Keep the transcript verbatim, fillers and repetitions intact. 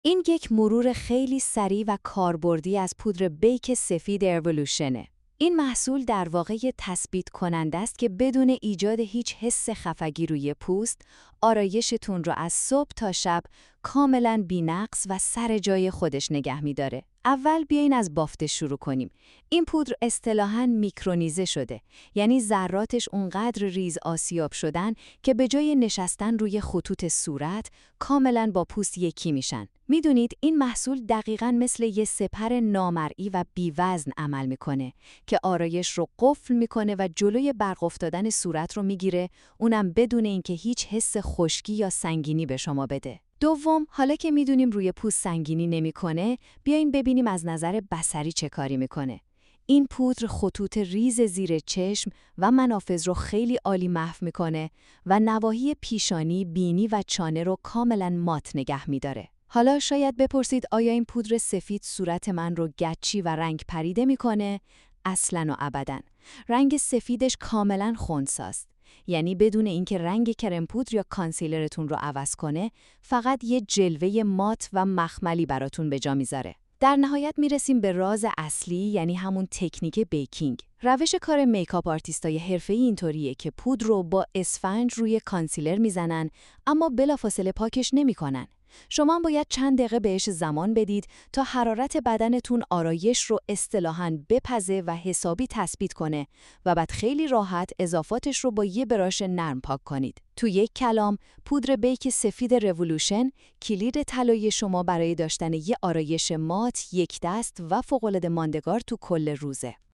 این یک مرور خیلی سریع و کاربردی از پودر بیک سفید اِوولوشنه. این محصول در واقع یه تثبیت کننده است که بدون ایجاد هیچ حس خفگی روی پوست، آرایشتون رو از صبح تا شب کاملاً بی‌نقص و سر جای خودش نگه می‌داره. اول بیاین از بافت شروع کنیم. این پودر اصطلاحاً میکرونیزه شده، یعنی ذراتش اونقدر ریز آسیاب شدن که به جای نشستن روی خطوط صورت، کاملاً با پوست یکی میشن. میدونید این محصول دقیقاً مثل یه سپر نامرئی و بی‌وزن عمل میکنه که آرایش رو قفل میکنه و جلوی برق افتادن صورت رو میگیره، اونم بدون اینکه هیچ حس خشکی یا سنگینی به شما بده. دوم، حالا که میدونیم روی پوست سنگینی نمیکنه، بیاین ببینیم از نظر بصری چه کاری میکنه. این پودر خطوط ریز زیر چشم و منافذ رو خیلی عالی محو میکنه و نواحی پیشانی، بینی و چانه رو کاملاً مات نگه میداره. حالا شاید بپرسید آیا این پودر سفید صورت من رو گچی و رنگ پریده میکنه؟ اصلاً و ابداً. رنگ سفیدش کاملاً خنثی‌ست. یعنی بدون اینکه رنگ کرم پودر یا کانسیلرتون رو عوض کنه، فقط یه جلوه مات و مخملی براتون به جا میذاره. در نهایت میرسیم به راز اصلی، یعنی همون تکنیک بیکینگ. روش کار میکاپ آرتیستای حرفه‌ای اینطوریه که پودر رو با اسفنج روی کانسیلر میزنن، اما بلافاصله پاکش نمیکنن. شما هم باید چند دقیقه بهش زمان بدید تا حرارت بدنتون آرایش رو اصطلاحاً بپزه و حسابی تثبیت کنه و بعد خیلی راحت اضافاتش رو با یه براش نرم پاک کنید. تو یک کلام، پودر بیک سفید ریولوشن کلید طلایی شما برای داشتن یه آرایش مات، یک دست و فوق‌العاده ماندگار تو کل روزه.